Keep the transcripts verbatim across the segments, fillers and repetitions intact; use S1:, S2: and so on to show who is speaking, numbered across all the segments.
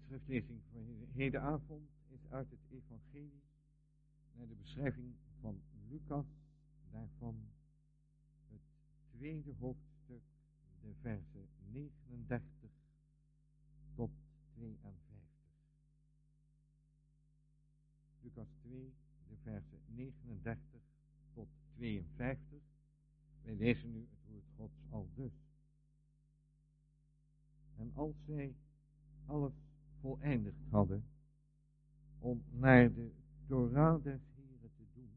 S1: schriftlezing voor hedenavond is uit het evangelie naar de beschrijving van Lucas, daarvan het tweede hoofdstuk, de versen negenendertig tot tweeënvijftig. Lucas twee, de versen negenendertig tot tweeënvijftig. Wij lezen nu het woord Gods aldus. En als zij alles voleindigd hadden om naar de Torah des Heren te doen,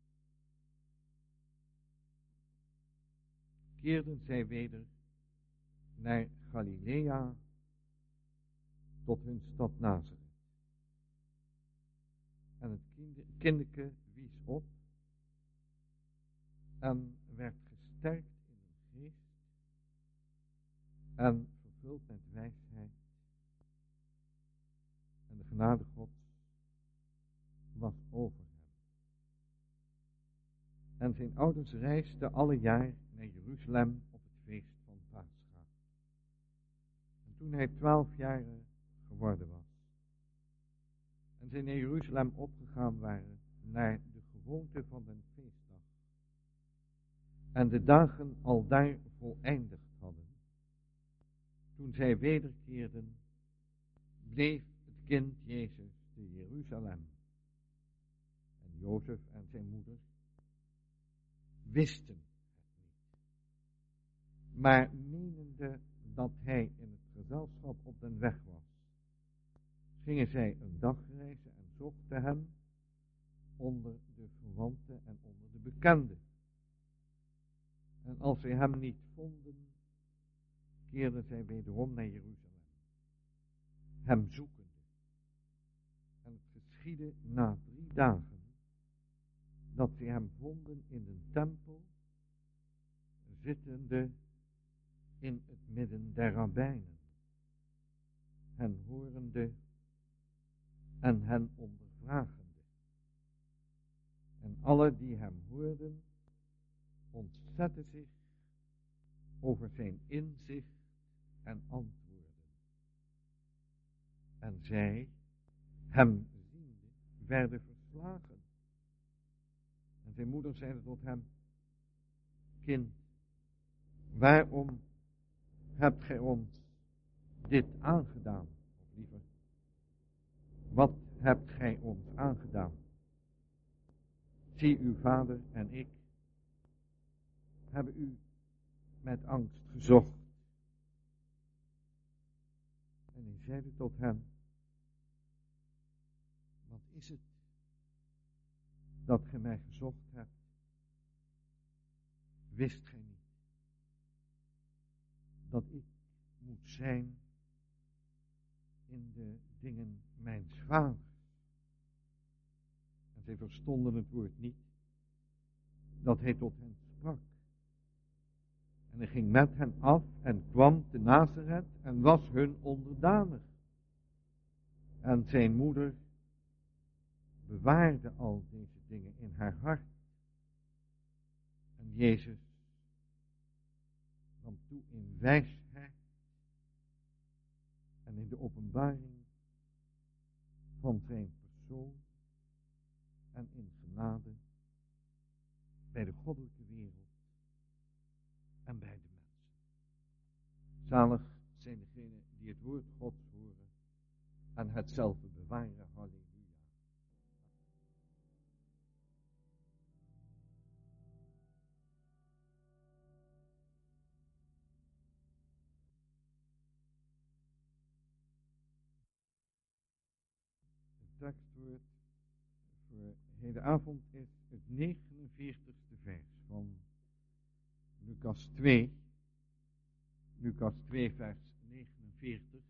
S1: keerden zij weder naar Galilea tot hun stad Nazareth. En het kindeke wies op en werd gesterkt in hun geest en vervuld met wijsheid. En de genade Gods was over hem. En zijn ouders reisden alle jaar naar Jeruzalem op het feest van Pascha. En toen hij twaalf jaar geworden was, en zij naar Jeruzalem opgegaan waren, naar de gewoonte van den feestdag, en de dagen al daar voleindigd hadden, toen zij wederkeerden, bleef het kind Jezus te Jeruzalem. En Jozef en zijn moeder wisten het niet, maar menende dat hij in het gezelschap op den weg was, gingen zij een dag reizen en zochten hem onder de verwanten en onder de bekenden. En als zij hem niet vonden, keerden zij wederom naar Jeruzalem, hem zoekende. En het geschiedde na drie dagen, dat zij hem vonden in de tempel, zittende in het midden der rabbijnen, hen horende en hen ondervragende. En alle die hem hoorden, ontzetten zich over zijn inzicht en antwoorden. En zij, hem ziende, werden verslagen. En zijn moeder zeide tot hem: Kind, waarom hebt gij ons dit aangedaan? Of liever, wat hebt gij ons aangedaan? Zie, uw vader en ik hebben u met angst gezocht. En hij zeide tot hem: Wat is het dat gij mij gezocht hebt? Wist gij niet dat ik moet zijn in de dingen mijns vaders? En zij verstonden het woord niet dat hij tot hen sprak. En hij ging met hen af en kwam te Nazareth en was hun onderdanig. En zijn moeder bewaarde al deze dingen in haar hart. En Jezus nam toe in wijsheid en in de openbaring van zijn persoon en in genade bij de goddelijke wereld en bij de mensen. Zalig zijn degenen die het woord Gods horen en hetzelfde bewaren. Halleluja. Het tekstwoord voor hedenavond is het negenenveertigste vers van Lucas twee. Lucas twee vers negenenveertig.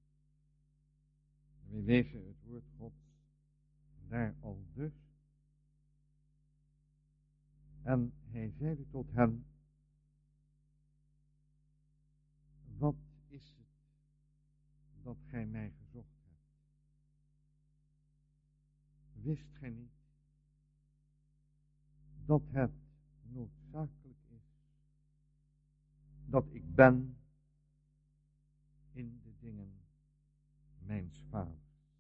S1: En we lezen het woord Gods daar al dus. En hij zeide tot hen: Wat is het dat gij mij gezocht hebt? Wist gij niet dat het noodzakelijk is dat ik ben in de dingen mijns vaders.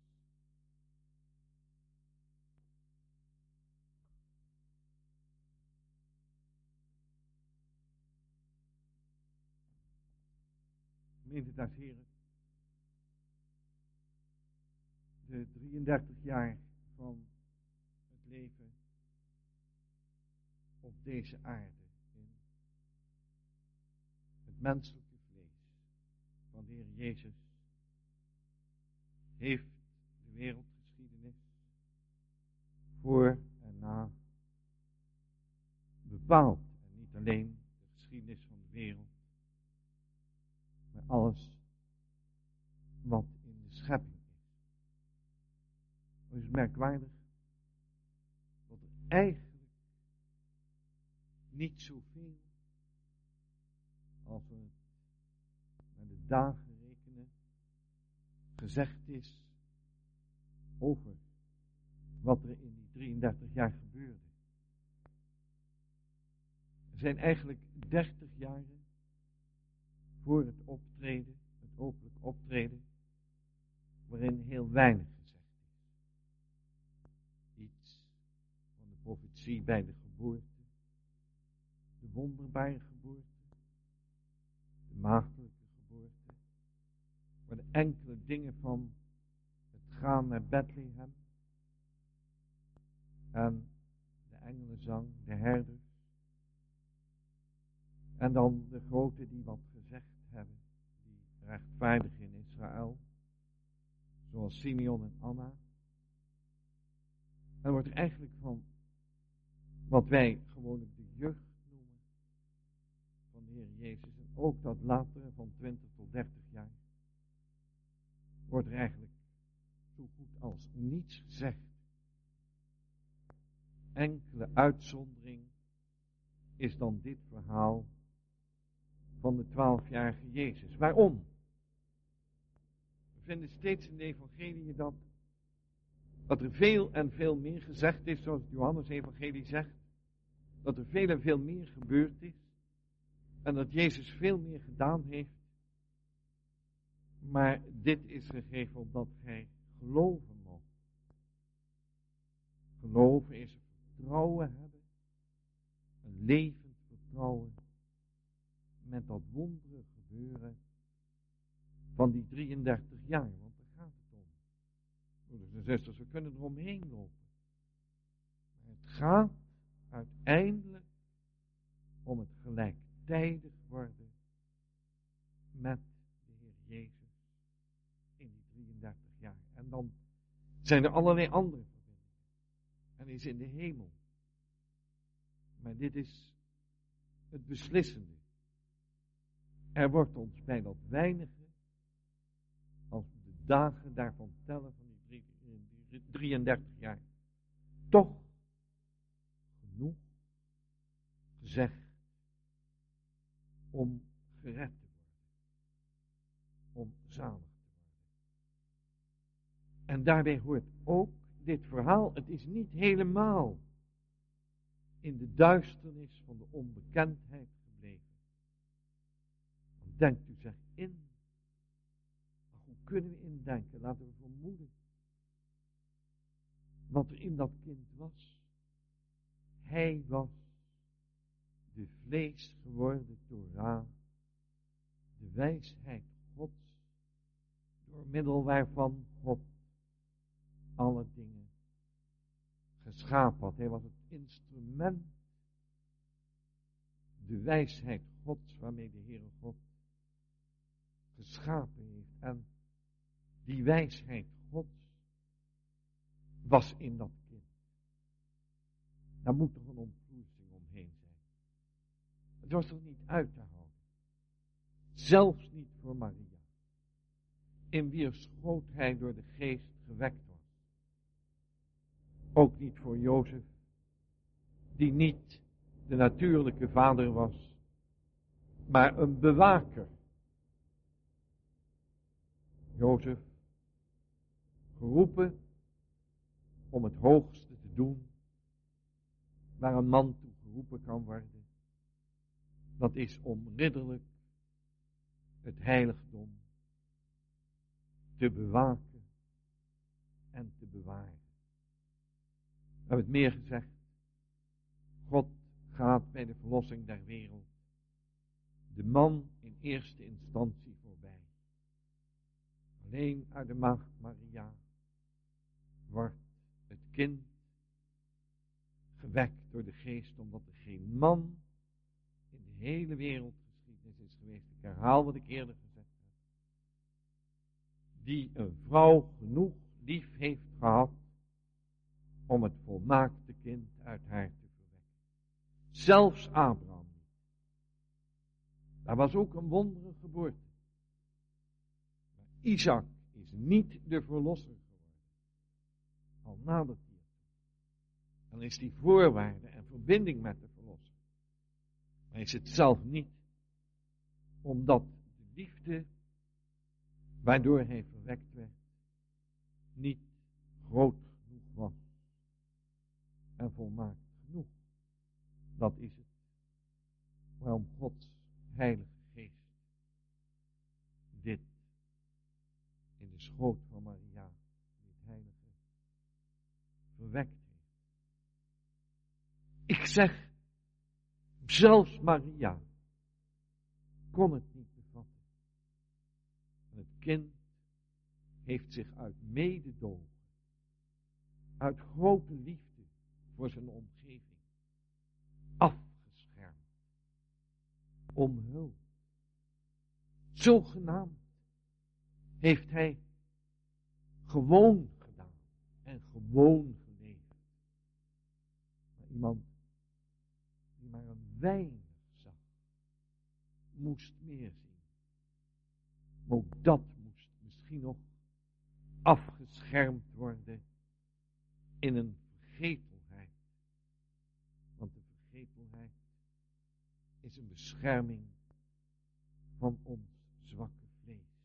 S1: Gemeente des Heren, de drieëndertig jaar van het leven op deze aarde, in het menselijke vlees van de Heer Jezus, heeft de wereldgeschiedenis voor en na bepaald. En niet alleen de geschiedenis van de wereld, maar alles wat in de schepping is. Het is merkwaardig dat er eigenlijk niet zoveel als we naar de dagen rekenen gezegd is over wat er in die drieëndertig jaar gebeurde. Er zijn eigenlijk dertig jaren voor het optreden, het openlijk optreden, waarin heel weinig gezegd is. Iets van de profetie bij de geboorte, de wonderbare geboorte, de maagdelijke geboorte, maar de enkele dingen van het gaan naar Bethlehem en de engelenzang, de herders, en dan de grote die wat gezegd hebben, die rechtvaardig in Israël, zoals Simeon en Anna. En wordt er eigenlijk van wat wij gewoonlijk de jeugd noemen van de Heer Jezus, en ook dat latere van twintig tot dertig jaar, wordt er eigenlijk zo goed als niets gezegd. Enkele uitzondering is dan dit verhaal van de twaalfjarige Jezus. Waarom? We vinden steeds in de evangelie dat, dat er veel en veel meer gezegd is, zoals het Johannes-evangelie zegt, dat er veel en veel meer gebeurd is, en dat Jezus veel meer gedaan heeft, maar dit is gegeven omdat gij geloven moet. Geloven is vertrouwen hebben, een levend vertrouwen, met dat wondere gebeuren van die drieëndertig jaar, want daar gaat het om. Broeders en zusters, we kunnen er omheen lopen. Maar het gaat uiteindelijk om het gelijktijdig worden met de Heer Jezus in die drieëndertig jaar. En dan zijn er allerlei andere verbindingen. En hij is in de hemel. Maar dit is het beslissende. Er wordt ons bij dat weinige, als we de dagen daarvan tellen, van die drieëndertig jaar, toch genoeg gezegd om gered te worden, om zalig te worden. En daarbij hoort ook dit verhaal, het is niet helemaal in de duisternis van de onbekendheid gebleven. Want denkt u zich in, maar hoe kunnen we indenken? Laten we vermoeden wat er in dat kind was. Hij was de vlees geworden Torah, de wijsheid Gods, door middel waarvan God alle dingen geschapen had. Hij was het instrument, de wijsheid Gods, waarmee de Heere God geschapen heeft. En die wijsheid Gods was in dat kind. Daar moet toch een omvloersing omheen zijn. Het was toch niet uit te houden. Zelfs niet voor Maria, in wier schoot hij door de geest gewekt was. Ook niet voor Jozef, die niet de natuurlijke vader was, maar een bewaker. Jozef, geroepen om het hoogste te doen, waar een man toe geroepen kan worden. Dat is om ridderlijk het heiligdom te bewaken en te bewaren. We hebben het meer gezegd. God gaat bij de verlossing der wereld de man in eerste instantie voorbij. Alleen uit de maagd Maria wordt het kind gewekt door de geest, omdat er geen man in de hele wereldgeschiedenis is geweest, ik herhaal wat ik eerder gezegd heb, die een vrouw genoeg lief heeft gehad om het volmaakte kind uit haar te verwekken. Zelfs Abraham niet. Daar was ook een wondere geboorte. Maar Isaac is niet de verlosser geworden. Al nadert hij. Dan is die voorwaarde en verbinding met de verlosser. Maar is het zelf niet. Omdat de liefde waardoor hij verwekt werd niet groot genoeg was. En volmaakt genoeg. Dat is het. Waarom Gods Heilige Geest dit in de schoot van Maria, dit heilige, verwekt heeft. Ik zeg, zelfs Maria kon het niet bevatten. Het kind heeft zich uit mededogen, uit grote liefde voor zijn omgeving, afgeschermd, omhuld. Zogenaamd heeft hij gewoon gedaan en gewoon geleefd. Maar iemand die maar een weinig zag, moest meer zien. Maar ook dat moest misschien nog afgeschermd worden in een vergetelheid. Want de vergetelheid is een bescherming van ons zwakke vlees.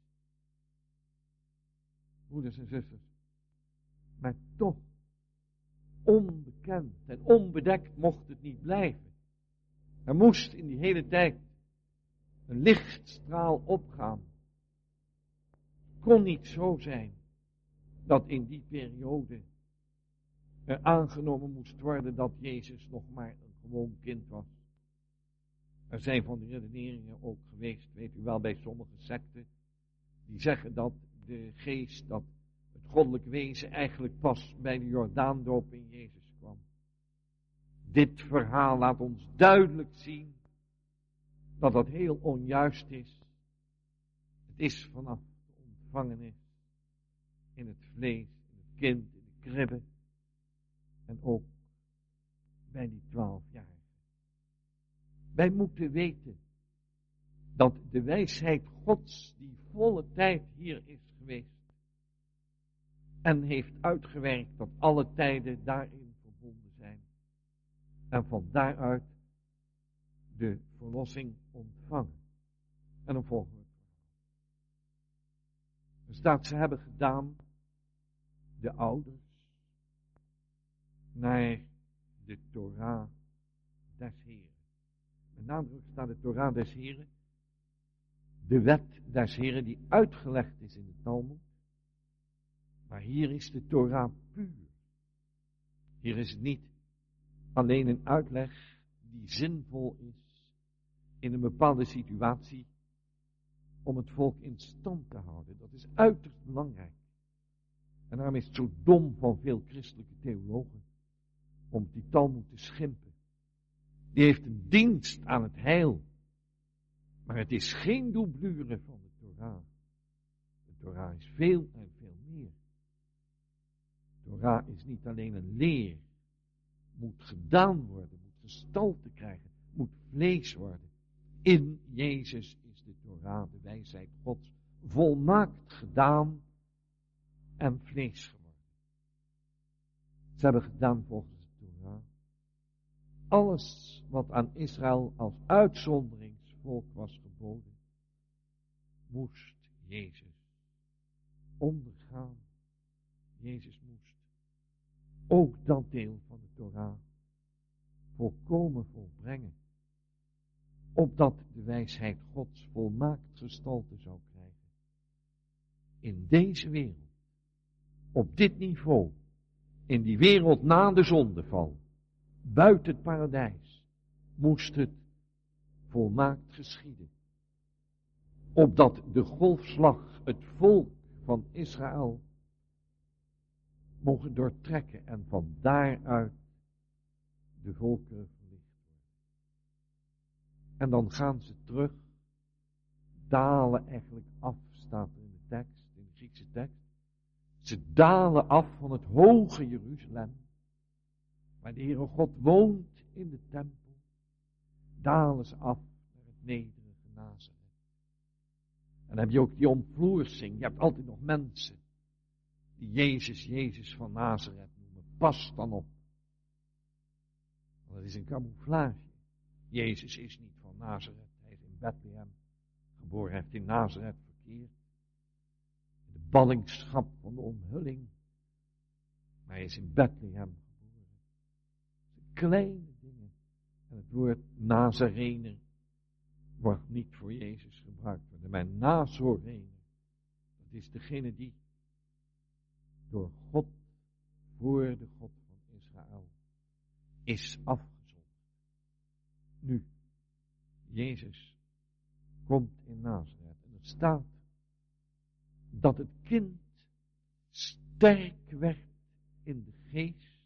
S1: Broeders en zusters, maar toch onbekend en onbedekt mocht het niet blijven. Er moest in die hele tijd een lichtstraal opgaan. Het kon niet zo zijn dat in die periode er aangenomen moest worden dat Jezus nog maar een gewoon kind was. Er zijn van die redeneringen ook geweest, weet u wel, bij sommige secten, die zeggen dat de geest, dat het goddelijk wezen eigenlijk pas bij de Jordaandoop in Jezus kwam. Dit verhaal laat ons duidelijk zien dat dat heel onjuist is. Het is vanaf de ontvangenis in het vlees, in het kind, in de kribbe en ook bij die twaalfjarigen. Wij moeten weten dat de wijsheid Gods die volle tijd hier is geweest en heeft uitgewerkt dat alle tijden daarin verbonden zijn en van daaruit de verlossing ontvangen. En dan volgen we het verhaal. Er staat, ze hebben gedaan, de ouders, naar de Torah des Heren. Met nadruk staat de Torah des Heren, de wet des Heren die uitgelegd is in de Talmud. Maar hier is de Torah puur. Hier is het niet alleen een uitleg die zinvol is in een bepaalde situatie om het volk in stand te houden. Dat is uiterst belangrijk. En daarom is het zo dom van veel christelijke theologen om die Talmud te schimpen. Die heeft een dienst aan het heil. Maar het is geen doublure van de Torah. De Torah is veel en veel meer. De Torah is niet alleen een leer. Moet gedaan worden, moet gestalte krijgen, moet vlees worden. In Jezus is de Torah, de wijsheid Gods, volmaakt gedaan en vlees geworden. Ze hebben gedaan volgens de Torah alles wat aan Israël als uitzonderingsvolk was geboden, moest Jezus ondergaan. Jezus moest ook dat deel van de Torah volkomen volbrengen, opdat de wijsheid Gods volmaakt gestalte zou krijgen in deze wereld op dit niveau, in die wereld na de zondeval, buiten het paradijs, moest het volmaakt geschieden. Opdat de golfslag het volk van Israël mogen doortrekken en van daaruit de volkeren verlicht worden. En dan gaan ze terug, dalen eigenlijk af, staat er in de tekst, in de Griekse tekst. Ze dalen af van het hoge Jeruzalem, waar de Heere God woont in de tempel, dalen ze af naar het nederige Nazareth. En dan heb je ook die omvloersing, je hebt altijd nog mensen die Jezus, Jezus van Nazareth noemen. Pas dan op. Want dat is een camouflage. Jezus is niet van Nazareth, hij is in Bethlehem geboren, hij heeft in Nazareth verkeerd. In de ballingschap van de omhulling. Maar hij is in Bethlehem geboren. Kleine dingen. En het woord Nazarener wordt niet voor Jezus gebruikt worden. Maar Nazorener, dat is degene die door God, voor de God van Israël, is afgezonderd. Nu, Jezus komt in Nazareth en er staat dat het kind sterk werd in de geest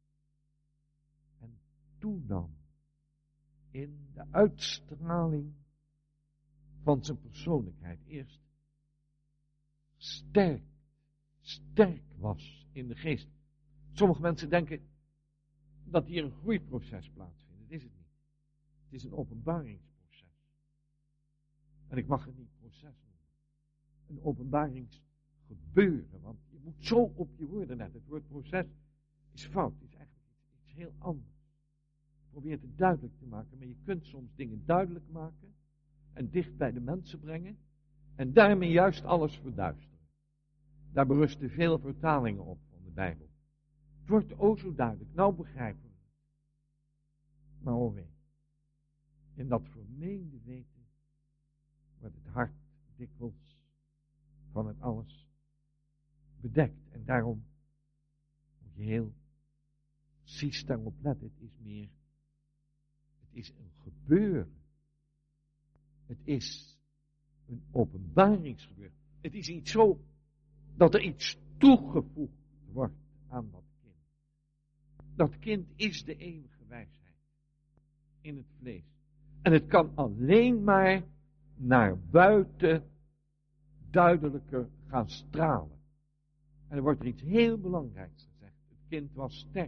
S1: en toenam in de uitstraling van zijn persoonlijkheid. Eerst sterk, sterk was in de geest. Sommige mensen denken dat hier een groeiproces plaatsvindt. Dat is het niet. Het is een openbaringsproces. En ik mag het niet proces noemen. Een openbaringsgebeuren. Want je moet zo op je woorden letten. Het woord proces is fout. Het is eigenlijk iets, iets heel anders. Je probeert het duidelijk te maken. Maar je kunt soms dingen duidelijk maken. En dicht bij de mensen brengen. En daarmee juist alles verduisteren. Daar berusten veel vertalingen op van de Bijbel. Het wordt o zo duidelijk. Nou begrijpen we het. Maar oh wee. In dat vermeende weten wordt het hart dikwijls van het alles bedekt. En daarom moet je heel precies daarop letten. Het is meer, het is een gebeuren. Het is een openbaringsgebeuren. Het is niet zo dat er iets toegevoegd wordt aan dat kind. Dat kind is de eeuwige wijsheid in het vlees. En het kan alleen maar naar buiten duidelijker gaan stralen. En er wordt er iets heel belangrijks gezegd. Het kind was sterk.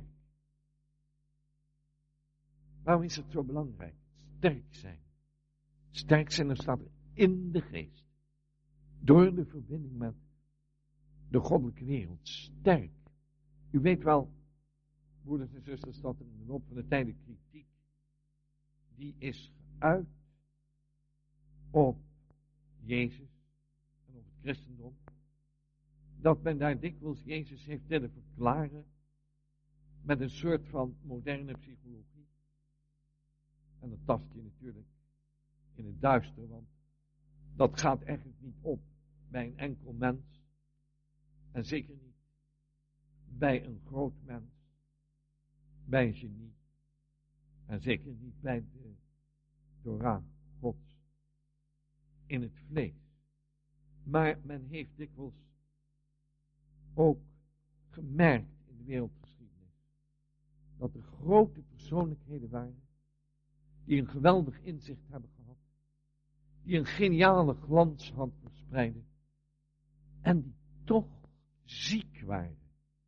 S1: Waarom is het zo belangrijk? Sterk zijn. Sterk zijn, dan staat er in de geest. Door de verbinding met de goddelijke wereld. Sterk. U weet wel, broeders en zusters, dat er in de loop van de tijden kritiek, die is geuit op Jezus en op het christendom. Dat men daar dikwijls Jezus heeft willen verklaren met een soort van moderne psychologie. En dat tast je natuurlijk in het duister, want dat gaat eigenlijk niet op bij een enkel mens. En zeker niet bij een groot mens, bij een genie. En zeker niet bij de Torah Gods in het vlees. Maar men heeft dikwijls ook gemerkt in de wereldgeschiedenis dat er grote persoonlijkheden waren die een geweldig inzicht hebben gehad, die een geniale glans had verspreid en die toch ziek waren.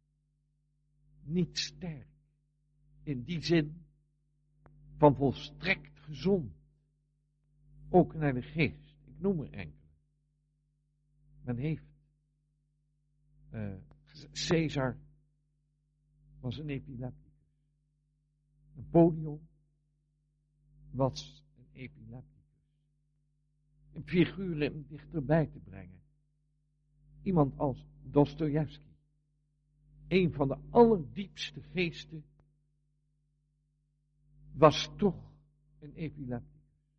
S1: Niet sterk. In die zin van volstrekt gezond. Ook naar de geest. Ik noem er enkele. Men heeft uh, Caesar was een epilepticus. Napoleon was een epilepticus. Een figuur om dichterbij te brengen. Iemand als Dostojevski. Een van de allerdiepste geesten was toch een epilepticus.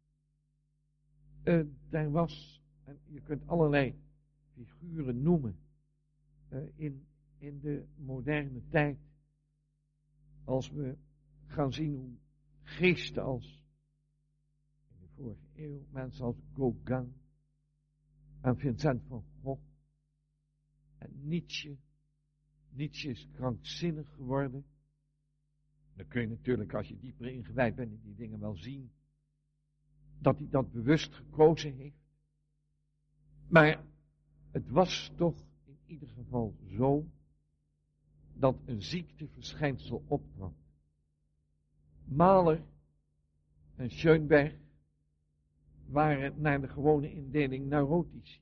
S1: Uh, daar was, en je kunt allerlei figuren noemen uh, in, in de moderne tijd, als we gaan zien hoe geesten als in de vorige eeuw, mensen als Gauguin en Vincent van Gogh en Nietzsche. Nietzsche is krankzinnig geworden. Dan kun je natuurlijk, als je dieper ingewijd bent in die dingen, wel zien dat hij dat bewust gekozen heeft. Maar het was toch in ieder geval zo dat een ziekteverschijnsel optrad. Mahler en Schoenberg waren naar de gewone indeling neurotici.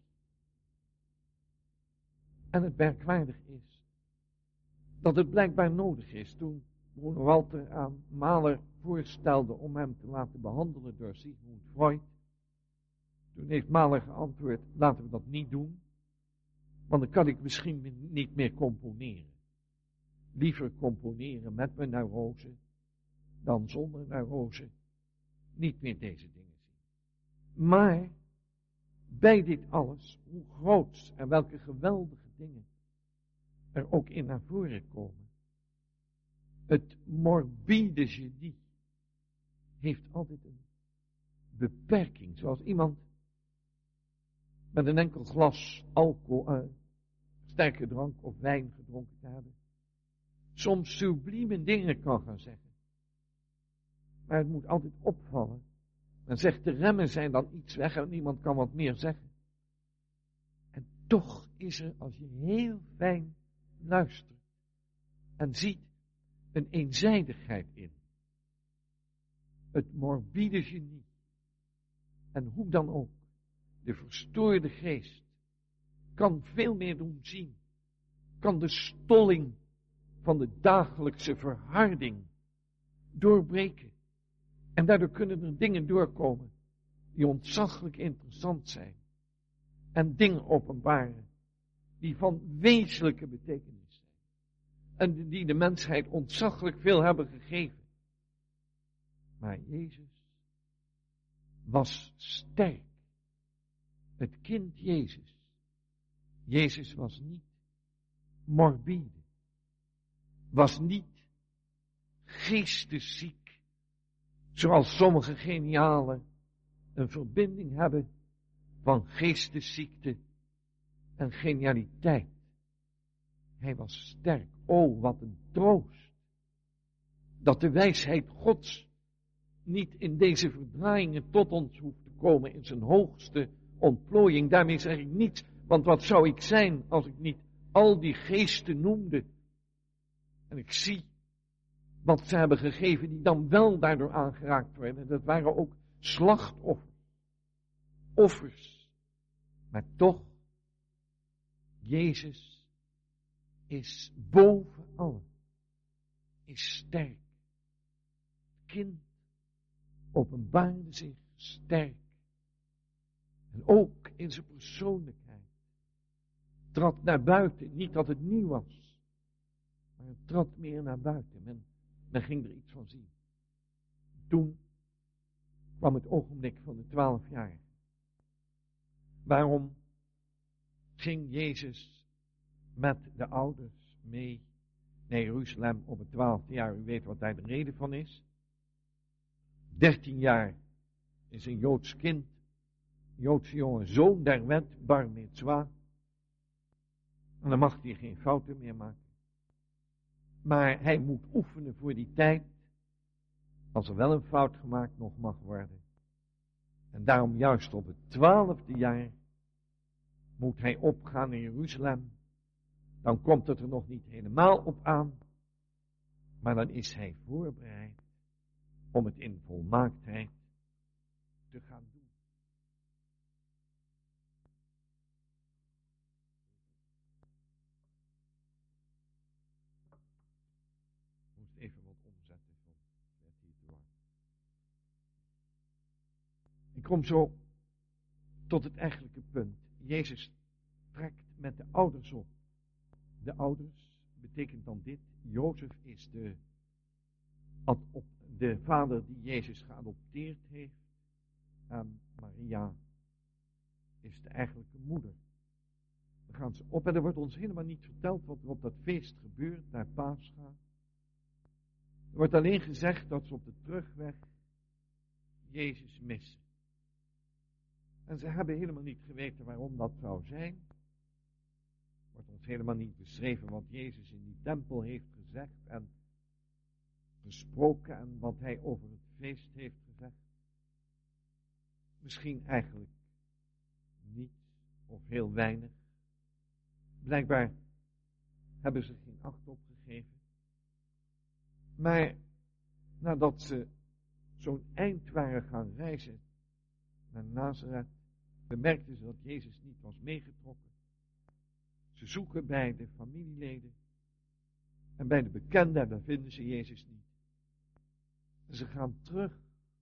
S1: En het merkwaardig is dat het blijkbaar nodig is. Toen Bruno Walter aan Mahler voorstelde om hem te laten behandelen door Sigmund Freud, toen heeft Mahler geantwoord: laten we dat niet doen, want dan kan ik misschien niet meer componeren. Liever componeren met mijn neurose dan zonder neurose. Niet meer deze dingen zien. Maar bij dit alles, hoe groots en welke geweldige dingen er ook in naar voren komen. Het morbide genie heeft altijd een beperking. Zoals iemand met een enkel glas alcohol, uh, sterke drank of wijn gedronken te hebben, soms sublieme dingen kan gaan zeggen. Maar het moet altijd opvallen. Men zegt de remmen zijn dan iets weg en niemand kan wat meer zeggen. En toch is er, als je heel fijn luistert en ziet, een eenzijdigheid in. Het morbide genie. En hoe dan ook, de verstoorde geest kan veel meer doen zien. Kan de stolling van de dagelijkse verharding doorbreken. En daardoor kunnen er dingen doorkomen die ontzaglijk interessant zijn. En dingen openbaren die van wezenlijke betekenis zijn. En die de mensheid ontzaglijk veel hebben gegeven. Maar Jezus was sterk. Het kind Jezus. Jezus was niet morbide. Was niet geestesziek. Zoals sommige genialen een verbinding hebben van geestesziekte en genialiteit. Hij was sterk. O, wat een troost. Dat de wijsheid Gods niet in deze verdraaiingen tot ons hoeft te komen in zijn hoogste ontplooiing. Daarmee zeg ik niets, want wat zou ik zijn als ik niet al die geesten noemde. En ik zie wat ze hebben gegeven die dan wel daardoor aangeraakt werden. Dat waren ook slachtoffers. Offers. Maar toch, Jezus is boven allen. Is sterk. Het kind openbaarde zich sterk. En ook in zijn persoonlijkheid. Trad naar buiten. Niet dat het nieuw was. Maar het trad meer naar buiten. Men, men ging er iets van zien. Toen kwam het ogenblik van de twaalf jaar. Waarom ging Jezus met de ouders mee naar Jeruzalem op het twaalfde jaar? U weet wat daar de reden van is. Dertien jaar is een Joods kind, Joodse jongen, zoon der wet, bar mitzwa. En dan mag hij geen fouten meer maken. Maar hij moet oefenen voor die tijd, als er wel een fout gemaakt nog mag worden. En daarom juist op het twaalfde jaar moet hij opgaan in Jeruzalem. Dan komt het er nog niet helemaal op aan, maar dan is hij voorbereid om het in volmaaktheid te gaan doen. Ik moest even wat omzetten van werd hier te lang. Ik kom zo tot het eigenlijke punt. Jezus trekt met de ouders op. De ouders betekent dan dit. Jozef is de, de vader die Jezus geadopteerd heeft. En Maria is de eigenlijke moeder. Dan gaan ze op en er wordt ons helemaal niet verteld wat er op dat feest gebeurt, naar Pascha. Er wordt alleen gezegd dat ze op de terugweg Jezus missen. En ze hebben helemaal niet geweten waarom dat zou zijn. Wordt ons helemaal niet beschreven wat Jezus in die tempel heeft gezegd en gesproken en wat hij over het feest heeft gezegd. Misschien eigenlijk niets of heel weinig. Blijkbaar hebben ze geen acht opgegeven. Maar nadat ze zo'n eind waren gaan reizen naar Nazareth, bemerkten ze dat Jezus niet was meegetrokken. Ze zoeken bij de familieleden en bij de bekenden en daar vinden ze Jezus niet. En ze gaan terug.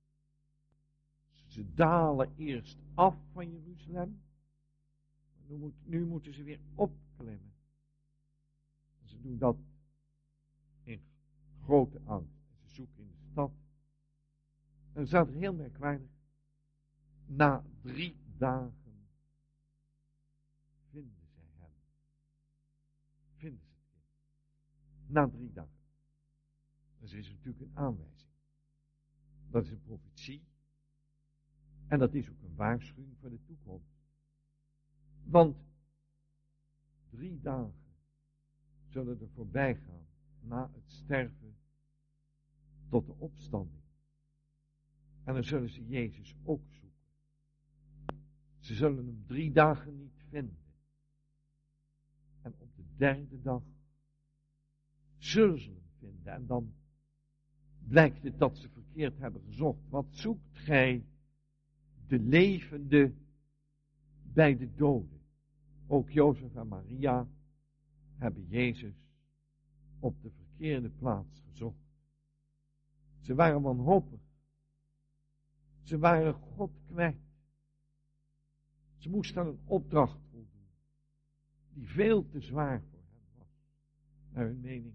S1: Ze dalen eerst af van Jeruzalem. Nu, moet, nu moeten ze weer opklimmen. En ze doen dat in grote angst. Ze zoeken in de stad. En dan staat er heel merkwaardig. Na drie dagen vinden zij hem. Vinden ze het kind. Na drie dagen. Dat is natuurlijk een aanwijzing. Dat is een profetie. En dat is ook een waarschuwing voor de toekomst. Want drie dagen zullen er voorbij gaan na het sterven tot de opstanding. En dan zullen ze Jezus ook zoeken. Ze zullen hem drie dagen niet vinden. En op de derde dag zullen ze hem vinden. En dan blijkt het dat ze verkeerd hebben gezocht. Wat zoekt gij de levende bij de doden? Ook Jozef en Maria hebben Jezus op de verkeerde plaats gezocht. Ze waren wanhopig. Ze waren God kwijt. Ze moesten aan een opdracht voldoen, die veel te zwaar voor hen was, naar hun mening.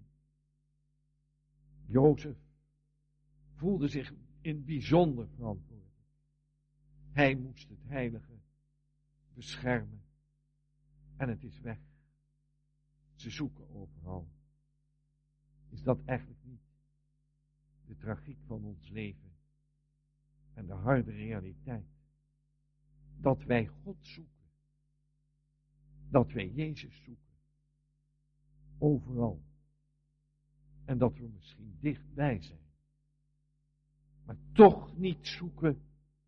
S1: Jozef voelde zich in bijzonder verantwoordelijk. Hij moest het heilige beschermen. En het is weg. Ze zoeken overal. Is dat eigenlijk niet de tragiek van ons leven? En de harde realiteit. Dat wij God zoeken. Dat wij Jezus zoeken. Overal. En dat we misschien dichtbij zijn. Maar toch niet zoeken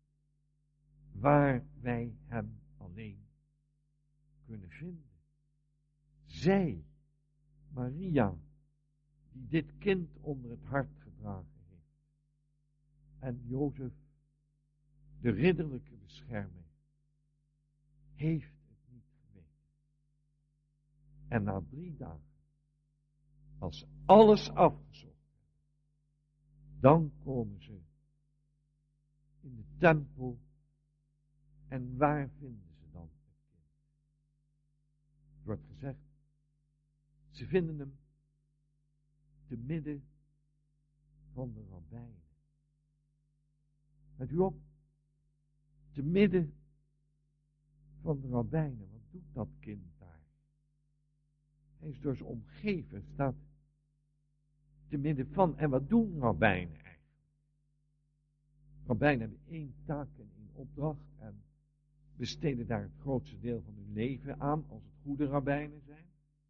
S1: waar wij hem alleen kunnen vinden. Zij, Maria, die dit kind onder het hart gedragen heeft. En Jozef, de ridderlijke bescherming, heeft het niet geweten. En na drie dagen, als ze alles afgezocht hebben, dan komen ze in de tempel. En waar vinden ze dan het kind? Het wordt gezegd, ze vinden hem te midden van de rabbijnen. Let u op, te midden van de rabbijnen. Wat doet dat kind daar? Hij is door ze omgeven, staat te midden van. En wat doen rabbijnen eigenlijk? Rabbijnen hebben één taak en één opdracht en besteden daar het grootste deel van hun leven aan, als het goede rabbijnen zijn.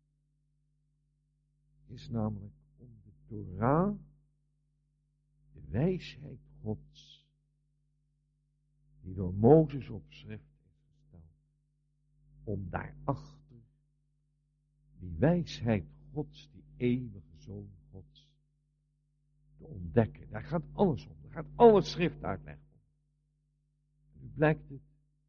S1: Is namelijk om de Torah, de wijsheid Gods, die door Mozes op schrift is gesteld, om daarachter die wijsheid Gods, die eeuwige Zoon Gods, te ontdekken. Daar gaat alles om, daar gaat alle schriftuitleg om. En nu blijkt het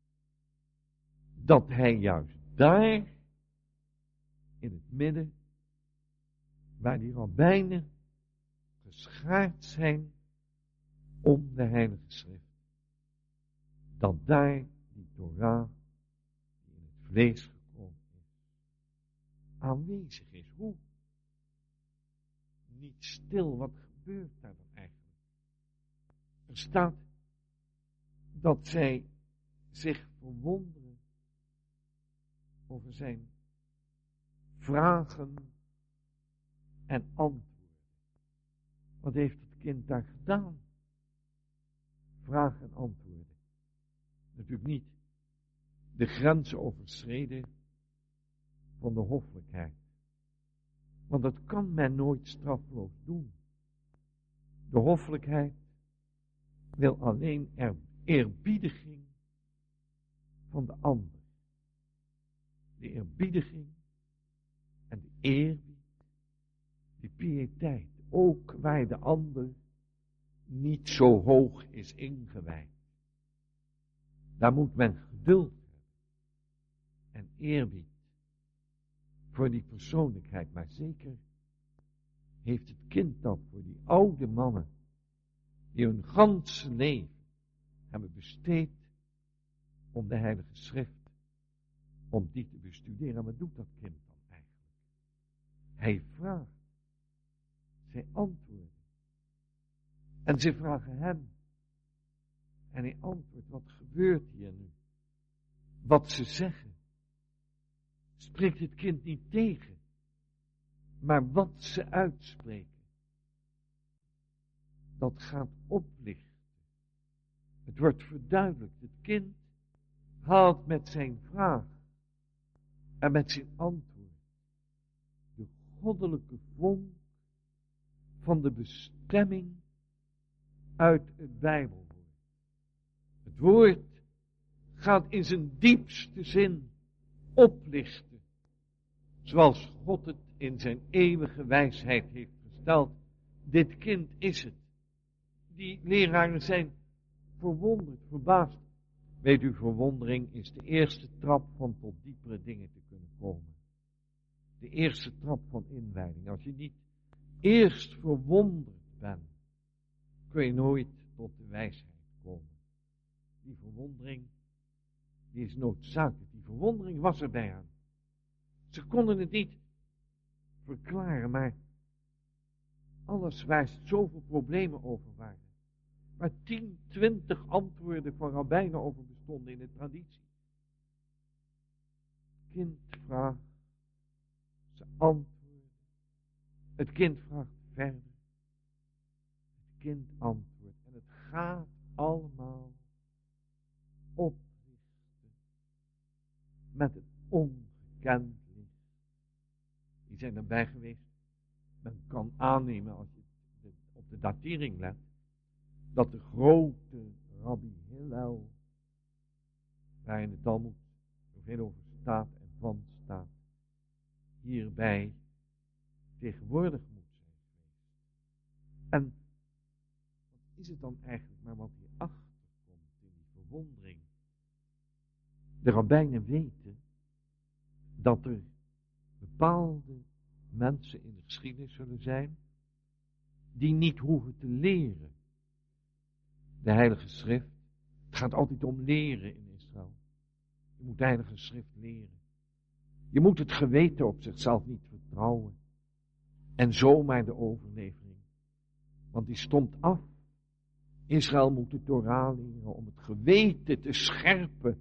S1: dat hij juist daar, in het midden, waar die rabbijnen geschaard zijn om de heilige schrift, dat daar die Torah, die in het vlees gekomen is, aanwezig is. Hoe? Niet stil, wat gebeurt daar dan eigenlijk? Er staat dat zij zich verwonderen over zijn vragen en antwoorden. Wat heeft het kind daar gedaan? Vragen en antwoorden. Natuurlijk niet de grenzen overschreden van de hoffelijkheid. Want dat kan men nooit strafloos doen. De hoffelijkheid wil alleen er eerbiediging van de ander. De eerbiediging en de eerbied, de piëteit, ook waar de ander niet zo hoog is ingewijd. Daar moet men geduld hebben en eerbied voor die persoonlijkheid, maar zeker heeft het kind dat voor die oude mannen die hun ganse leven hebben besteed om de Heilige Schrift, om die te bestuderen. Wat doet dat kind dan eigenlijk? Hij vraagt, zij antwoorden. En ze vragen hem. En hij antwoordt, wat gebeurt hier nu? Wat ze zeggen. Spreekt het kind niet tegen, maar wat ze uitspreken, dat gaat oplichten. Het wordt verduidelijkt. Het kind haalt met zijn vraag en met zijn antwoord de goddelijke vonk van de bestemming uit het Bijbelwoord. Het woord gaat in zijn diepste zin oplichten, zoals God het in zijn eeuwige wijsheid heeft gesteld. Dit kind is het. Die leraren zijn verwonderd, verbaasd. Weet u, verwondering is de eerste trap van tot diepere dingen te kunnen komen. De eerste trap van inwijding. Als je niet eerst verwonderd bent, kun je nooit tot de wijsheid komen. Die verwondering, die is noodzakelijk. Die verwondering was er bij hen. Ze konden het niet verklaren, maar alles waar zoveel problemen over waren, waar tien, twintig antwoorden van rabbijnen over bestonden in de traditie. Het kind vraagt, ze antwoorden. Het kind vraagt verder. Het kind antwoordt. En het gaat allemaal oprichten met het ongekend licht. Die zijn erbij geweest. Men kan aannemen, als je de, op de datering let, dat de grote Rabbi Hillel, waar in de Talmud zoveel over staat en van staat, hierbij tegenwoordig moet zijn geweest. En wat is het dan eigenlijk maar wat hierachter komt in die verwondering? De rabbijnen weten dat er bepaalde mensen in de geschiedenis zullen zijn die niet hoeven te leren de Heilige Schrift. Het gaat altijd om leren in Israël. Je moet de Heilige Schrift leren. Je moet het geweten op zichzelf niet vertrouwen. En zomaar de overlevering. Want die stond af. Israël moet de Torah leren om het geweten te scherpen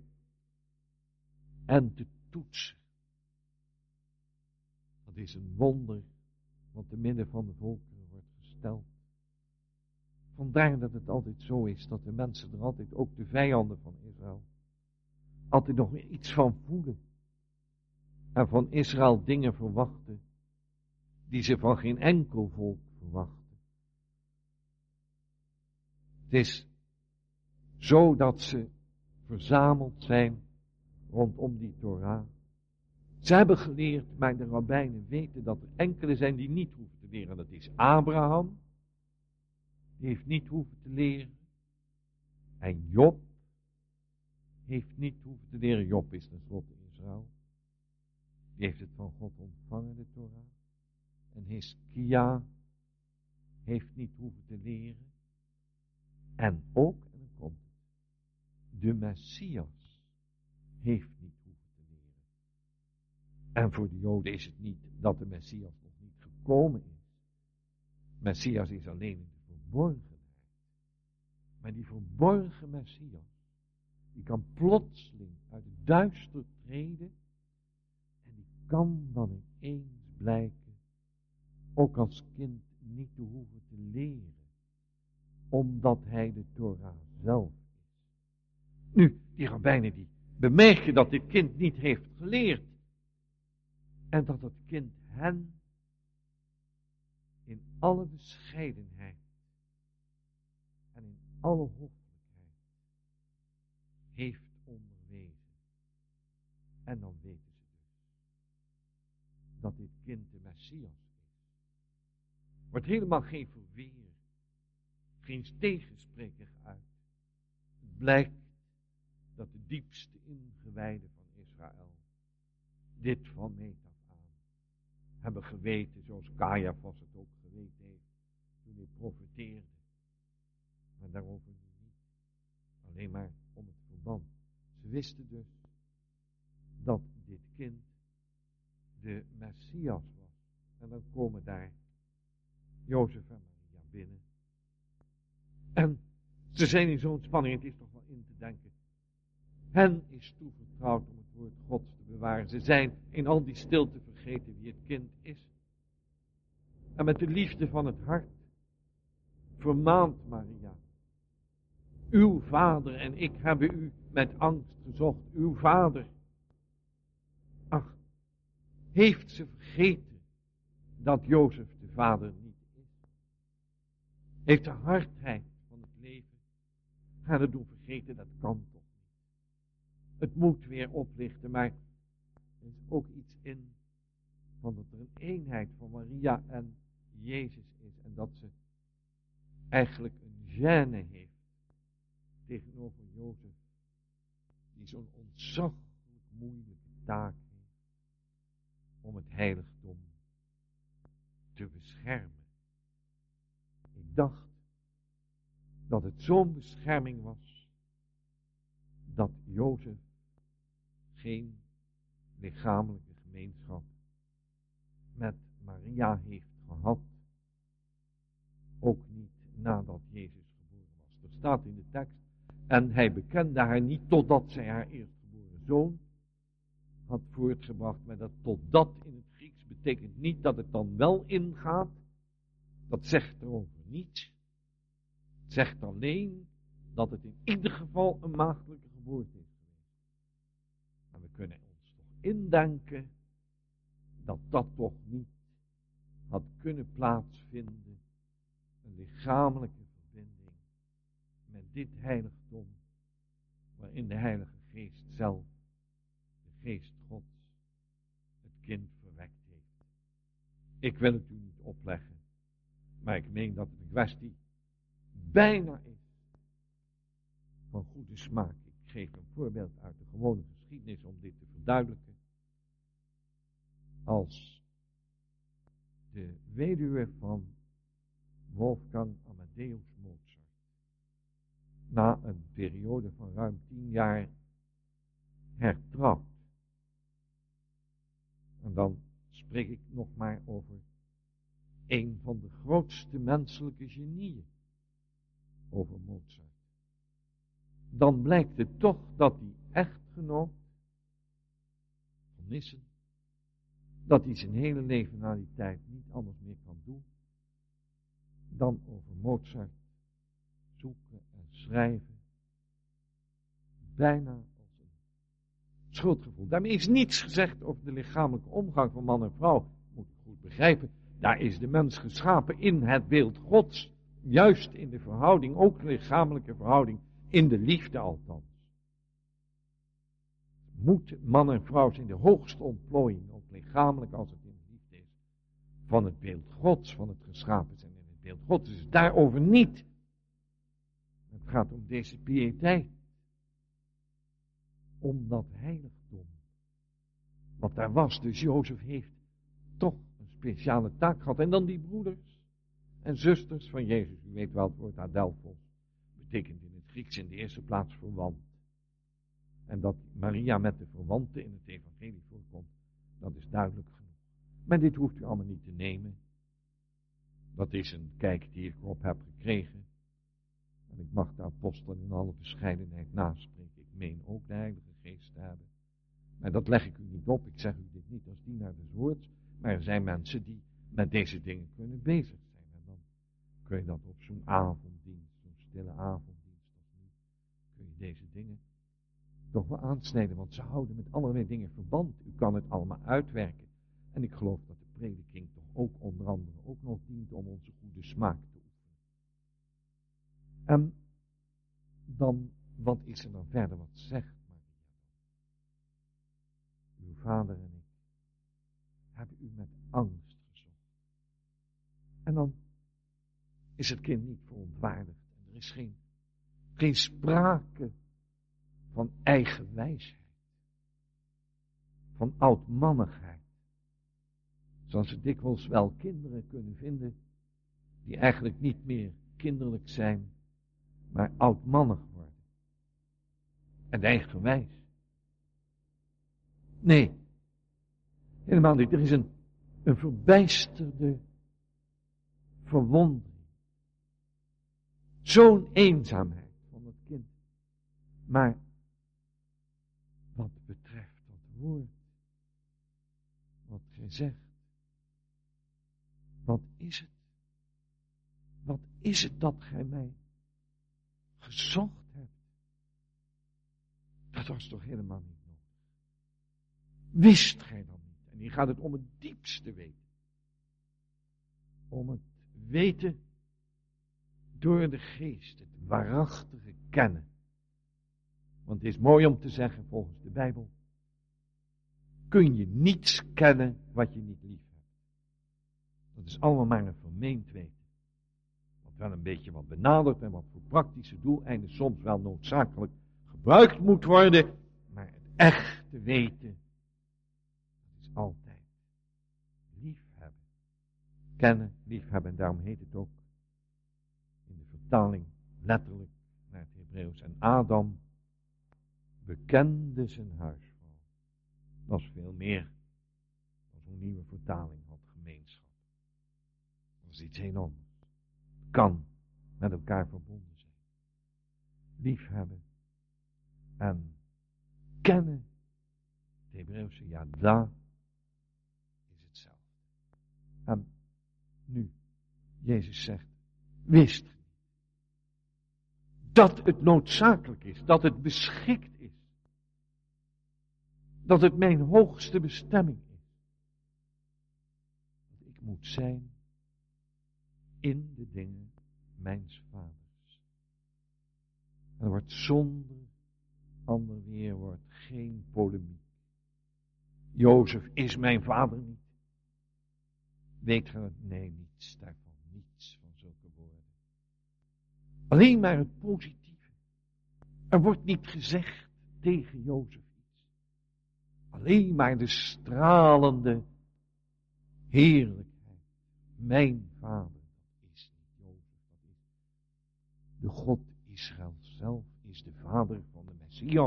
S1: en te toetsen. Dat is een wonder wat te midden van de volkeren wordt gesteld. Vandaar dat het altijd zo is dat de mensen er altijd, ook de vijanden van Israël, altijd nog iets van voelen. En van Israël dingen verwachten die ze van geen enkel volk verwachten. Het is zo dat ze verzameld zijn rondom die Torah. Ze hebben geleerd, maar de rabbijnen weten dat er enkele zijn die niet hoeven te leren. Dat is Abraham, die heeft niet hoeven te leren. En Job heeft niet hoeven te leren. Job is tenslotte Israël. Die heeft het van God ontvangen, de Torah. En Hiskia heeft niet hoeven te leren. En ook, en dan komt het, de Messias heeft niet hoeven te leren. En voor de Joden is het niet dat de Messias nog niet gekomen is. Messias is alleen in de verborgenheid. Maar die verborgen Messias, die kan plotseling uit het duister treden en die kan dan in eens blijken, ook als kind niet te hoeven te leren, omdat hij de Torah zelf is. Nu, die rabbijnen die bemerken dat dit kind niet heeft geleerd, en dat het kind hen in alle bescheidenheid en in alle hoffelijkheid heeft onderwezen. En dan weten ze dus dat dit kind de Messias is. Wordt helemaal geen verweer, geen tegenspreker uit. Het blijkt dat de diepste ingewijden van Israël dit van meet af aan hebben geweten, zoals Caiaphas het ook geweten heeft toen hij profeteerde. Maar daarover nu niet. Alleen maar om het verband. Ze wisten dus dat dit kind de Messias was. En dan komen daar Jozef en Maria binnen. En ze zijn in zo'n spanning, het is toch wel in te denken. Hen is toevertrouwd om het woord Gods te bewaren. Ze zijn in al die stilte vergeten wie het kind is. En met de liefde van het hart vermaant Maria. Uw vader en ik hebben u met angst gezocht. Uw vader. Ach, heeft ze vergeten dat Jozef de vader niet is? Heeft de hardheid van het leven haar het doen vergeten? Dat kan toch niet. Het moet weer oplichten, maar er is ook iets in van dat er een eenheid van Maria en Jezus is. En dat ze eigenlijk een gêne heeft tegenover Jozef, die zo'n ontzaglijk moeilijke taak heeft om het heiligdom te beschermen. Ik dacht dat het zo'n bescherming was dat Jozef geen lichamelijke gemeenschap met Maria heeft gehad, ook niet nadat Jezus geboren was. Er staat in de tekst, en hij bekende haar niet totdat zij haar eerstgeboren zoon had voortgebracht. Maar dat totdat in het Grieks betekent niet dat het dan wel ingaat. Dat zegt erover niets. Het zegt alleen dat het in ieder geval een maagdelijke geboorte is geweest. Maar we kunnen ons toch indenken dat dat toch niet had kunnen plaatsvinden. Een lichamelijke verbinding met dit heiligdom, waarin de Heilige Geest zelf, de Geest Gods, het kind verwekt heeft. Ik wil het u niet opleggen, maar ik meen dat het een kwestie bijna is van goede smaak. Ik geef een voorbeeld uit de gewone geschiedenis om dit te verduidelijken. Als de weduwe van Wolfgang Amadeus Mozart na een periode van ruim tien jaar hertrouwt. En dan spreek ik nog maar over een van de grootste menselijke genieën, over Mozart. Dan blijkt het toch dat die echtgenoot van Nissen, dat hij zijn hele leven na die tijd niet anders meer kan doen dan over Mozart zoeken en schrijven, bijna als een schuldgevoel. Daarmee is niets gezegd over de lichamelijke omgang van man en vrouw, moet ik goed begrijpen. Daar is de mens geschapen in het beeld Gods, juist in de verhouding, ook de lichamelijke verhouding, in de liefde althans. Moet man en vrouw zijn de hoogste ontplooiing, ook lichamelijk als het in de liefde is, van het beeld Gods, van het geschapen zijn in het beeld Gods. Dus daarover niet. Het gaat om deze piëteit. Om dat heiligdom. Wat daar was. Dus Jozef heeft toch een speciale taak gehad. En dan die broeders en zusters van Jezus. U weet wel het woord Adelphos. Betekent in het Grieks in de eerste plaats verwant. En dat Maria met de verwanten in het evangelie voorkomt, dat is duidelijk genoeg. Maar dit hoeft u allemaal niet te nemen. Dat is een kijk die ik erop heb gekregen. En ik mag de apostelen in alle bescheidenheid naspreken. Ik meen ook de Heilige Geest te hebben. Maar dat leg ik u niet op. Ik zeg u dit niet als dienaar des woords. Maar er zijn mensen die met deze dingen kunnen bezig zijn. En dan kun je dat op zo'n avonddienst, zo'n stille avonddienst of niet, kun je deze dingen toch wel aansnijden. Want ze houden met allerlei dingen verband. U kan het allemaal uitwerken. En ik geloof dat de prediking toch ook onder andere ook nog dient om onze goede smaak te oefenen. En dan, wat is er dan verder? Wat zegt Maria? Uw vader en ik hebben u met angst gezocht. En dan is het kind niet verontwaardigd. En er is geen, geen sprake van eigen wijsheid. Van oudmannigheid. Zoals ze dikwijls wel kinderen kunnen vinden die eigenlijk niet meer kinderlijk zijn, maar oudmannig worden. En eigenwijs. Nee, helemaal niet. Er is een, een verbijsterde verwondering. Zo'n eenzaamheid van het kind. Maar wat betreft dat woord, wat gij zegt, wat is het? Wat is het dat gij mij gezocht hebt? Dat was toch helemaal niet nodig. Wist gij dan niet? En hier gaat het om het diepste weten. Om het weten door de geest, het waarachtige kennen. Want het is mooi om te zeggen, volgens de Bijbel, kun je niets kennen wat je niet lief hebt. Dat is allemaal maar een vermeend weten. Wat wel een beetje wat benadert en wat voor praktische doeleinden soms wel noodzakelijk gebruikt moet worden. Maar het echte weten, dat is altijd liefhebben. Kennen, liefhebben. En daarom heet het ook in de vertaling letterlijk naar het Hebreeuws. En Adam bekende zijn huisvrouw. Dat is veel meer dan zo'n nieuwe vertaling had, gemeenschap. Dat is iets heel anders. Het kan met elkaar verbonden zijn. Liefhebben en kennen. Het Hebreeuwse yada is hetzelfde. En nu, Jezus zegt, wist dat het noodzakelijk is, dat het beschikt is. Dat het mijn hoogste bestemming is. Dat ik moet zijn in de dingen mijns vaders. En er wordt zonder ander weerwoord geen polemiek. Jozef is mijn vader niet. Weet ge het? Nee, niets daarvan. Niets van zulke woorden. Alleen maar het positieve. Er wordt niet gezegd tegen Jozef iets. Alleen maar de stralende heerlijkheid. Mijn vader, dat is niet Jozef, dat is de God Israël zelf, is de vader van de Messias.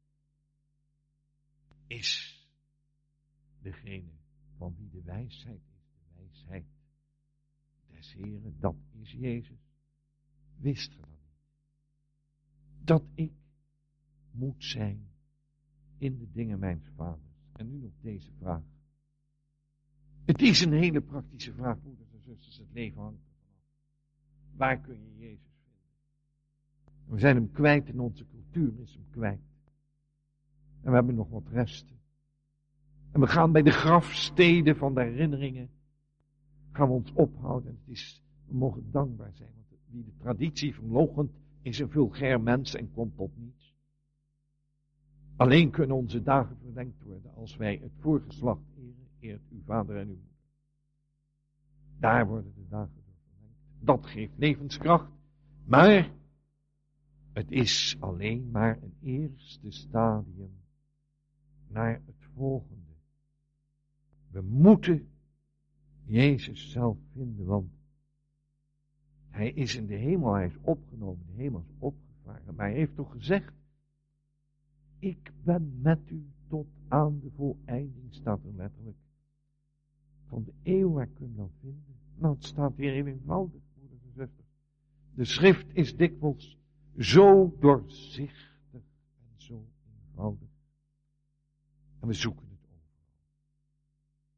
S1: Is degene van wie de wijsheid is, de wijsheid des Heren, dat is Jezus. Wist ge dat niet? Dat ik moet zijn in de dingen mijns vaders. En nu nog deze vraag. Het is een hele praktische vraag, broeders en zusters. Het leven hangt ervan af. Waar kun je Jezus vinden? We zijn hem kwijt en onze cultuur is hem kwijt. En we hebben nog wat resten. En we gaan bij de grafsteden van de herinneringen, gaan we ons ophouden. En het is, we mogen dankbaar zijn. Want wie de traditie verloochent, is een vulgair mens en komt tot niets. Alleen kunnen onze dagen verlengd worden als wij het voorgeslacht eren. Eert uw vader en uw moeder. Daar worden de dagen door verlengd. Dat geeft levenskracht. Maar het is alleen maar een eerste stadium naar het volgende. We moeten Jezus zelf vinden, want hij is in de hemel, hij is opgenomen, de hemel is opgevaren. Maar hij heeft toch gezegd, ik ben met u tot aan de voleinding, staat er letterlijk. Van de eeuw, waar kun je dan vinden? Nou, het staat hier heel eenvoudig, broeders en zusters. De schrift is dikwijls zo doorzichtig en zo eenvoudig. En we zoeken het overal.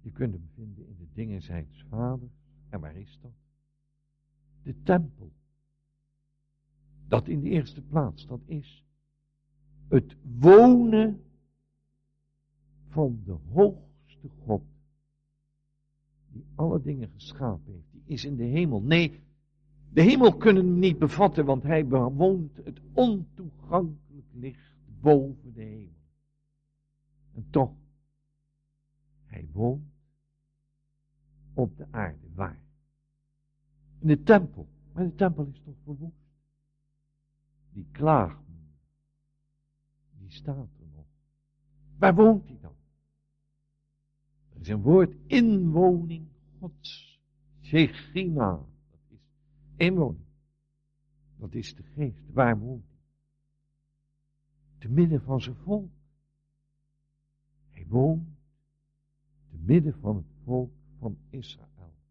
S1: Je kunt hem vinden in de dingen zijns vaders. En waar is dat? De tempel. Dat in de eerste plaats, dat is het wonen van de hoogste God. Die alle dingen geschapen heeft. Die is in de hemel. Nee, de hemel kunnen hem niet bevatten, want hij bewoont het ontoegankelijk licht boven de hemel. En toch, hij woont op de aarde. Waar? In de tempel. Maar de tempel is toch verwoest? Die klaagmuur, die staat er nog. Waar woont hij dan? Er is een woord, inwoning Gods. Shechina, dat is inwoning. Dat is de geest. Waar woont hij? Te midden van zijn volk. Hij woont te midden van het volk van Israël.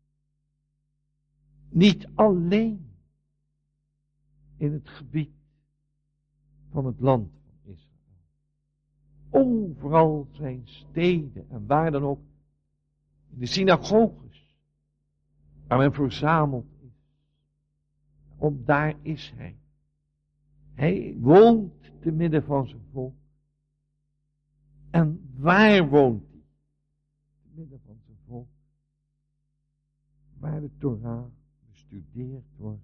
S1: Niet alleen in het gebied van het land van Israël. Overal zijn steden en waar dan ook. In de synagoges. Waar men verzameld is. Om daar is hij. Hij woont te midden van zijn volk. En waar woont hij? Te midden van zijn volk. Waar de Torah bestudeerd wordt.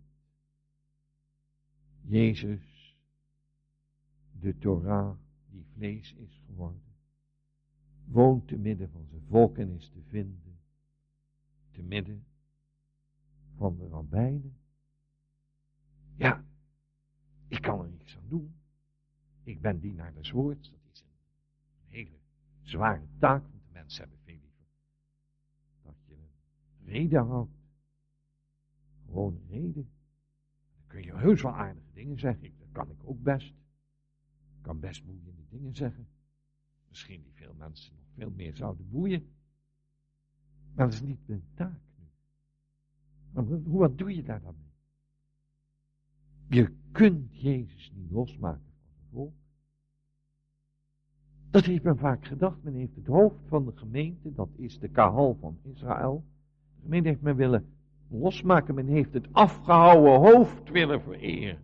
S1: Jezus, de Torah die vlees is geworden, woont te midden van zijn volk en is te vinden, te midden van de rabbijnen. Ja, ik kan er niks aan doen. Ik ben dienaar des woords, dat is een hele zware taak, want de mensen hebben veel liever dat je een reden houdt. Gewoon een reden. Dan kun je heus wel aardige dingen zeggen. Ik, dat kan ik ook best. Ik kan best boeiende dingen zeggen. Misschien die veel mensen nog veel meer zouden boeien. Maar dat is niet mijn taak nu. Maar hoe, wat doe je daar dan mee? Je kunt Jezus niet losmaken van het volk. Dat heeft men vaak gedacht. Men heeft het hoofd van de gemeente, dat is de kahal van Israël. De gemeente heeft men willen losmaken. Men heeft het afgehouwen hoofd willen vereren.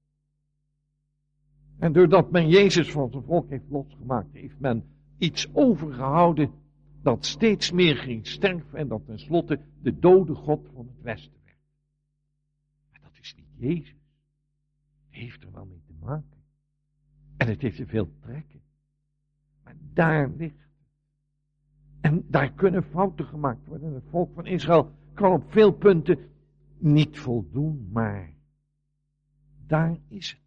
S1: En doordat men Jezus van zijn volk heeft losgemaakt, heeft men iets overgehouden dat steeds meer ging sterven en dat tenslotte de dode God van het Westen werd. Maar dat is niet Jezus. Het heeft er wel mee te maken. En het heeft er veel trekken. Maar daar ligt het. En daar kunnen fouten gemaakt worden. En het volk van Israël kan op veel punten niet voldoen, maar daar is het.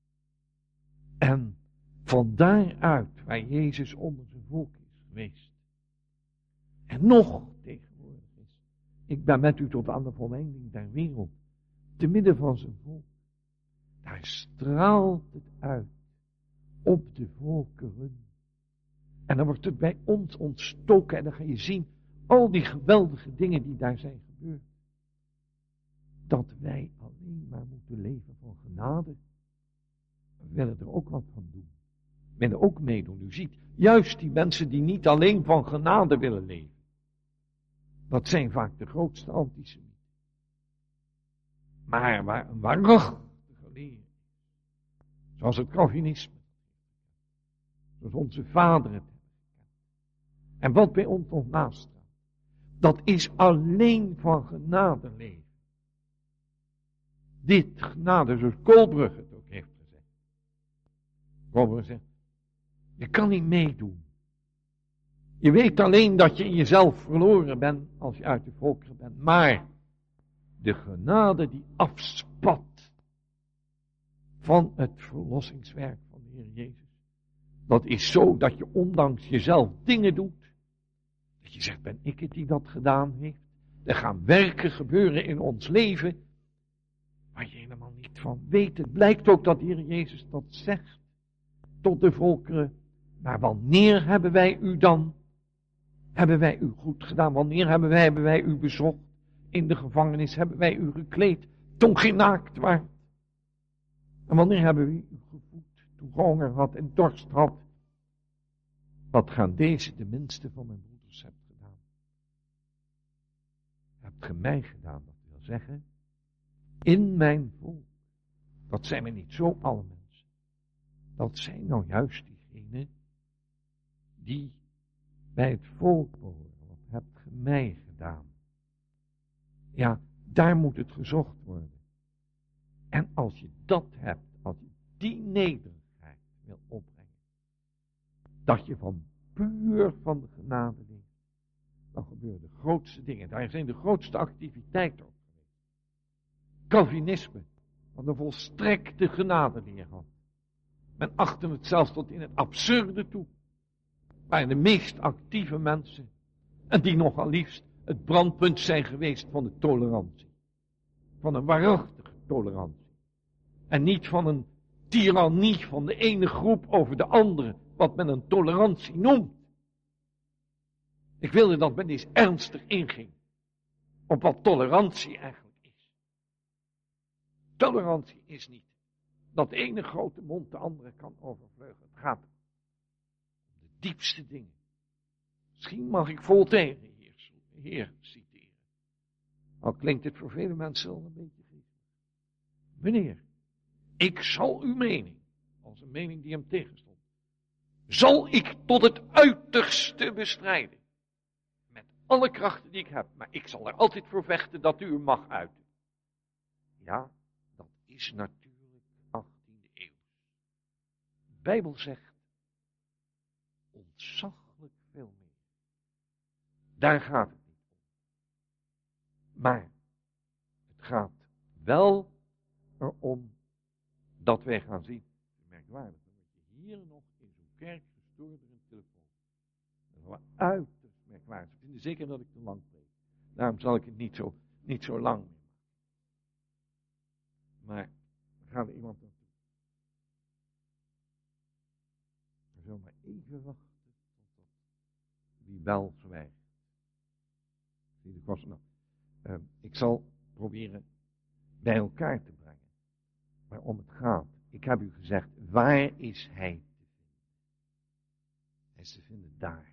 S1: En van daaruit, waar Jezus onder zijn volk is geweest, en nog tegenwoordig is, ik ben met u tot aan de volleinding der wereld, te midden van zijn volk, daar straalt het uit op de volkeren. En dan wordt het bij ons ontstoken en dan ga je zien al die geweldige dingen die daar zijn gebeurd. Dat wij alleen maar moeten leven van genade. We willen er ook wat van doen. We willen ook meedoen. U ziet, juist die mensen die niet alleen van genade willen leven. Dat zijn vaak de grootste antisemieten. Maar waar een waarachtige leer. Zoals het Calvinisme. Zoals onze vaderen het hebben gekend. En wat bij ons nog naast staat. Dat is alleen van genade leven. Dit genade, zoals Koolbrug het ook heeft gezegd. Koolbrug zegt, je kan niet meedoen. Je weet alleen dat je in jezelf verloren bent als je uit de volkeren bent. Maar de genade die afspat van het verlossingswerk van de Heer Jezus. Dat is zo dat je ondanks jezelf dingen doet. Dat je zegt, ben ik het die dat gedaan heeft? Er gaan werken gebeuren in ons leven. Waar je helemaal niet van weet. Het blijkt ook dat de Heer Jezus dat zegt. Tot de volkeren. Maar wanneer hebben wij u dan? Hebben wij u goed gedaan? Wanneer hebben wij, hebben wij u bezocht? In de gevangenis hebben wij u gekleed. Toen gij naakt waart. En wanneer hebben we u gevoed? Toen ge honger had en dorst had. Wat gaan deze de minste van mijn broeders hebben gedaan? hebt ge mij gedaan. Dat wil zeggen, in mijn volk. Dat zijn we niet zo alle mensen. Dat zijn nou juist diegenen die bij het volk behoren. Wat hebt ge mij gedaan? Ja, daar moet het gezocht worden. En als je dat hebt, als je die nederigheid wil opbrengen, dat je van puur van de genade leeft, dan gebeuren de grootste dingen. Daar zijn de grootste activiteiten op geweest. Calvinisme, wat een volstrekte genadeleer had. Men achtte het zelfs tot in het absurde toe. Waren de meest actieve mensen, en die nogal liefst het brandpunt zijn geweest van de tolerantie. Van een waarachtige tolerantie. En niet van een tirannie van de ene groep over de andere, wat men een tolerantie noemt. Ik wilde dat men eens ernstig inging op wat tolerantie eigenlijk is. Tolerantie is niet dat de ene grote mond de andere kan overvleugelen. Het gaat om de diepste dingen. Misschien mag ik Voltaire hier, hier citeren. Al klinkt het voor vele mensen al een beetje griezelig. Meneer, ik zal uw mening, als een mening die hem tegenstond, zal ik tot het uiterste bestrijden. Met alle krachten die ik heb, maar ik zal er altijd voor vechten dat u hem mag uiten. Ja, dat is natuurlijk achttiende eeuw. De Bijbel zegt ontzaglijk veel meer. Daar gaat het niet om. Maar het gaat wel erom dat wij gaan zien. Merkwaardig, dan word je hier nog in zo'n kerk gestoord door een telefoon. Dat is wel uiterst merkwaardig. Ze vinden zeker dat ik te lang spreek. Daarom zal ik het niet zo, niet zo lang meer maken. Maar we gaan er iemand naartoe. We zullen maar even wachten totdat die bel zwijgt. Zie de kosten nou. Uh, ik zal proberen bij elkaar te brengen. Waarom het gaat. Ik heb u gezegd, waar is hij te vinden? Hij is te vinden daar.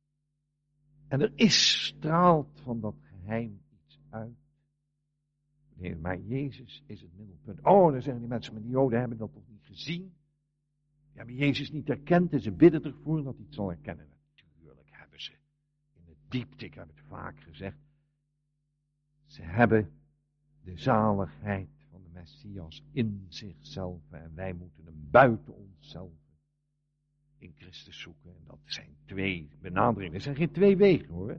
S1: En er is straalt van dat geheim iets uit. Nee, maar Jezus is het middelpunt. Oh, dan zeggen die mensen, maar die Joden hebben dat toch niet gezien? Die hebben Jezus niet herkend en ze bidden ervoor dat hij het zal herkennen. Natuurlijk hebben ze. In de diepte, ik heb het vaak gezegd. Ze hebben de zaligheid van de Messias in zichzelf en wij moeten hem buiten onszelf in Christus zoeken. En dat zijn twee benaderingen. Er zijn geen twee wegen hoor.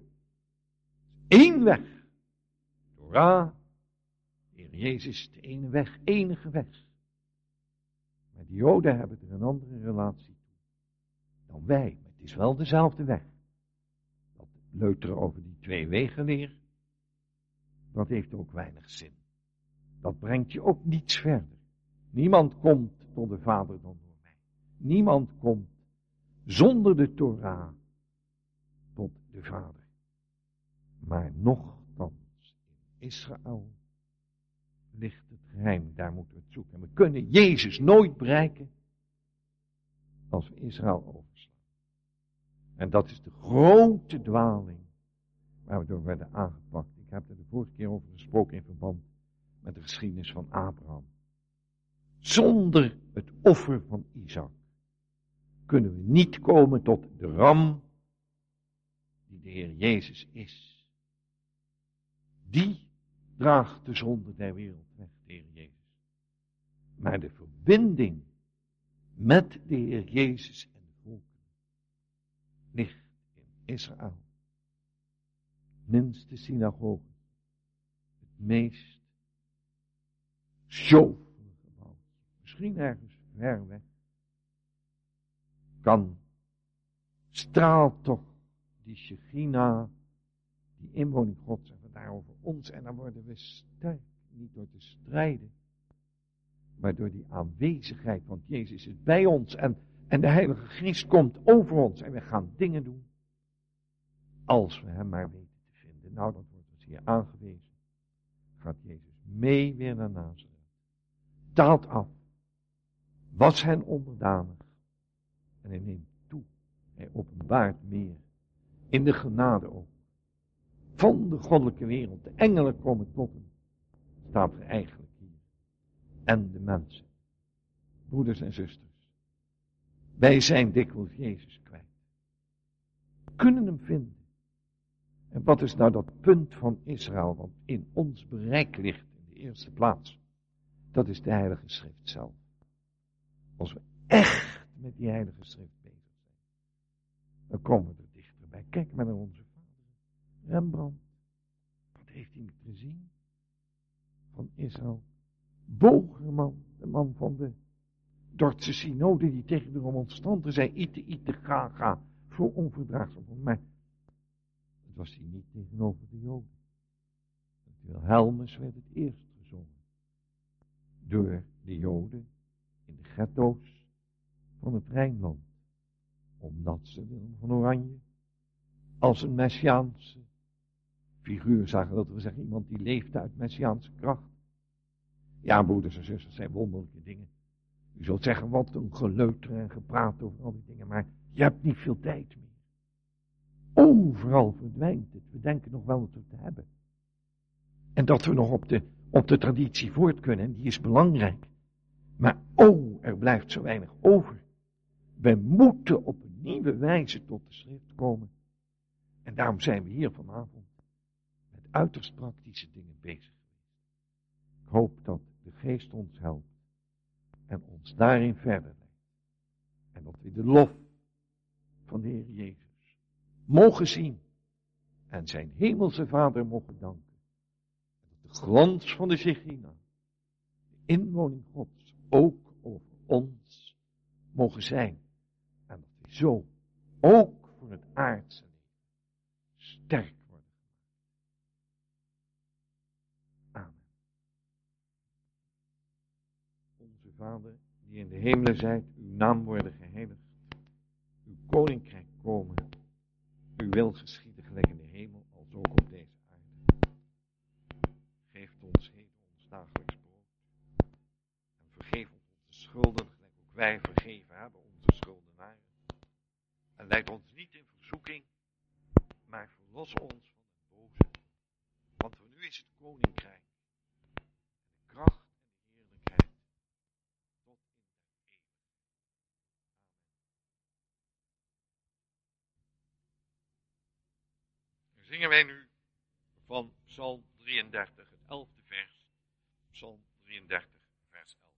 S1: Eén weg. Torah. Heer Jezus, de ene weg, enige weg. Maar de Joden hebben er een andere relatie toe dan wij. Maar het is wel dezelfde weg. Dat leuteren over die twee wegen leer, dat heeft ook weinig zin. Dat brengt je ook niets verder. Niemand komt tot de Vader dan door mij. Niemand komt zonder de Torah tot de Vader. Maar nochtans in Israël ligt het geheim, daar moeten we het zoeken. En we kunnen Jezus nooit bereiken als we Israël overslaan. En dat is de grote dwaling waar we door werden aangepakt. Ik heb er de vorige keer over gesproken in verband met de geschiedenis van Abraham. Zonder het offer van Isaac kunnen we niet komen tot de ram die de Heer Jezus is. Die draagt de zonde der wereld weg, de Heer Jezus. Maar de verbinding met de Heer Jezus en de volken ligt in Israël. Minste synagoge, het meest sjovele gebouw, misschien ergens ver weg, kan, straalt toch die Shechina, die inwoning Gods en vandaar over ons. En dan worden we sterk, niet door te strijden, maar door die aanwezigheid, want Jezus is bij ons en, en de Heilige Geest komt over ons en we gaan dingen doen, als we hem maar weten te vinden. Nou, dat wordt ons hier aangewezen. Gaat Jezus mee weer naar Nazareth, daalt af, was hen onderdanig en hij neemt toe, hij openbaart meer, in de genade ook,
S2: van de goddelijke wereld. De engelen komen tot hem. Staat er eigenlijk hier. En de mensen. Broeders en zusters. Wij zijn dikwijls Jezus kwijt. We kunnen hem vinden. En wat is nou dat punt van Israël wat in ons bereik ligt in de eerste plaats? Dat is de Heilige Schrift zelf. Als we echt met die Heilige Schrift bezig zijn, dan komen we er dichterbij. Kijk maar naar onze vader. Rembrandt. Wat heeft hij gezien? Van Israël. Bogerman, de man van de Dordtse synode die tegen de remonstranten zei, ite, ite, ga, ga. Zo onverdraagzaam voor mij. Dat was hij niet tegenover de Joden. Wilhelmus werd het eerst gezongen. Door de Joden in de ghetto's van het Rijnland. Omdat ze Willem van Oranje als een messiaanse figuur zagen. Dat we zeggen, iemand die leefde uit messiaanse kracht. Ja, broeders en zusters, zijn wonderlijke dingen. U zult zeggen, wat een geleuter en gepraat over al die dingen, maar je hebt niet veel tijd meer. Overal verdwijnt het. We denken nog wel dat we het te hebben. En dat we nog op de, op de traditie voort kunnen, en die is belangrijk. Maar oh, er blijft zo weinig over. We moeten op een nieuwe wijze tot de schrift komen. En daarom zijn we hier vanavond met uiterst praktische dingen bezig. Ik hoop dat de geest ons helpt en ons daarin verder leidt. En dat we de lof van de Heer Jezus mogen zien en zijn hemelse Vader mogen danken. En dat de glans van de Shechina, de inwoning Gods, ook over ons mogen zijn. En dat we zo ook voor het aardse leven sterk worden. Amen. Onze Vader, die in de hemelen zijt, uw naam worden geheiligd. Uw koninkrijk komen. Uw wil geschieden gelijk in de hemel, als ook op deze aarde. Geef ons heden ons dagelijks brood. En vergeef ons onze schulden, gelijk ook wij vergeven hebben onze schuldenaren. En leid ons niet in verzoeking, maar verlos ons van het boze. Want voor u is het koninkrijk, de kracht en de heerlijkheid, tot in de eeuwigheid. Amen. Dan zingen wij nu van Psalm drieëndertig, het elfde vers. Psalm drieëndertig, vers elf.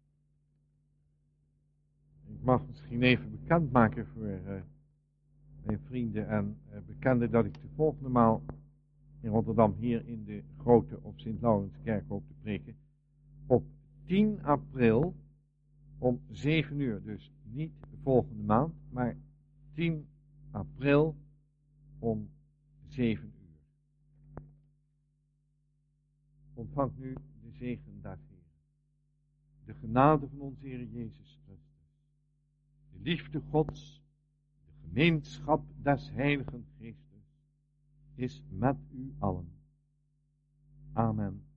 S2: Ik mag misschien even bekendmaken voor uh,
S1: mijn vrienden en uh, bekenden, dat ik de volgende maal in Rotterdam hier in de grote of Sint-Laurenskerk hoop te preken. Op tien april om zeven uur. Dus niet de volgende maand, maar tien april om zeven uur. Ontvang nu de zegen des Heeren. De genade van onze Heer Jezus Christus. De liefde Gods. De gemeenschap des Heiligen Geestes is met u allen. Amen.